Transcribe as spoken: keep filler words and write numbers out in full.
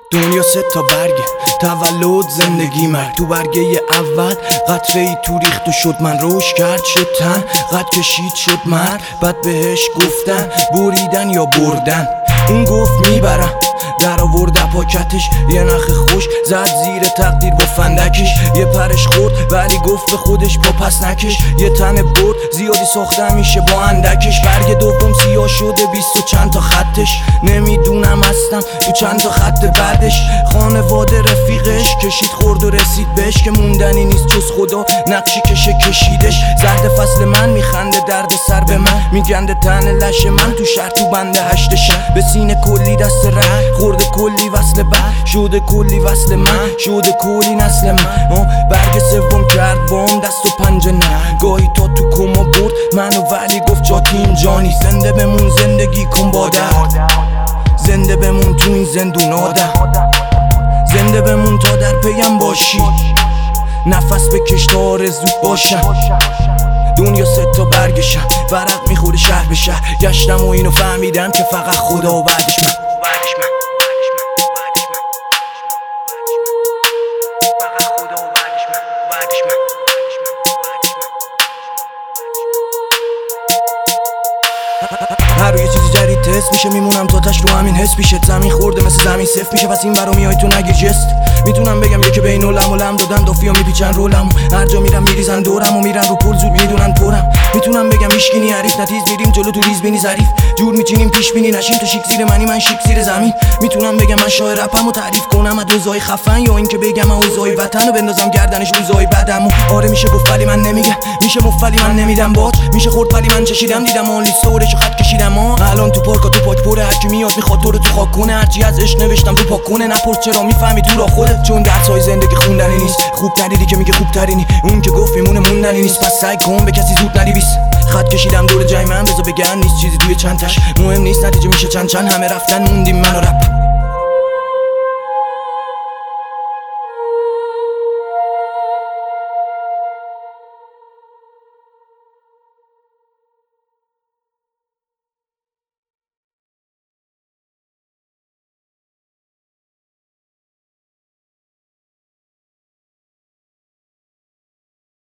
دنیا سه تا برگه، تولد، زندگی، مرگ. تو برگه اول قطره ای تو ریخت و شد من، روش کرد شد تن، قد کشید شد مرد. بعد بهش گفتن بریدن یا بردن، اون گفت میبرم، در آورد پاکتش یه نخ خوش زد زیر تقدیر با فندکش. یه پرش خورد ولی گفت به خودش با پس نکش، یه تن برد زیادی ساخته میشه با اندکش. برگ دوم سیاه شده بیست و چند تا خطش، نمیدونم هستم تو چند تا خط بعدش. خانواده رفیقش کشید خورد و رسید بهش که موندنی نیست جز خدا نقشی کشه کشیدش. زرد فصل من میخنده درد سر به من، میگنده تن لش من تو شهر تو بنده هشت شهر. به سینه کلی دست رنگ خورده کلی وصل بر، شده کلی وصل من، شده کلی نسل من. برگ سوم کرد بام دست و پنجه نه، گاهی تا تو کما برد منو ولی گفت جاتی اینجا نیست. زنده بمون زندگی کن با درد، زنده بمون تو این زندون آدم، زنده بمون تا در پیم باشی، نفس بکش تا آرزو باشم. دنیا سه تا برگشم، ورق میخوره شهر به شهر. گشتم و اینو فهمیدم که فقط خدا و بعدش من. هر روی چیزی جدید تست میشه، میمونم تا تش رو همین حس پیشت. زمین خورده مثل زمین صفر میشه، پس این برا میای تو نگیر جست. میتونم بگم یکی بین علم و لم دادن دافیا میپیچن رولم، هر جا میرم میریزن دورم و میرن رو پول زود میدونن پرم. میتونم بگم هیچکی حریف نتیز، میریم جلو تو ریز بینی ظریف، جور میچینیم پیش بینی نشیم تو شیک زیر منی من شیک زیر زمین. میتونم بگم من شاعر رپم و تعریف کنم از روزای خفن، یا اینکه بگم من اوضاع وطن و بندازم گردنش روزای بعدم. آره میشه گفت ولی من نمیگم، میشه مفت ولی من نمیدم باج، میشه خورد ولی من چشیدم دیدم اون لیست اورشو خط کشیدم. الان تو پارکا تو پاک پره، هر کی میاد میخواد تو رو تو خاک کنه، هرچی از عشق نوشتم تو پاک کنه. نپرس چرا میفهمی تو را خودت، چون درسای زندگی خوندنی نیست. خوب ندیدی که میگه خوب ترینی، اون که گفت میمونه موندنی نیست. پس سعی کن به کسی زود نریویس، خط کشیدم دور جای من بذار بگن نیست چیزی توی چند تش. مهم نیست نتیجه میشه چند چند، همه رفتن موندیم من و رپ.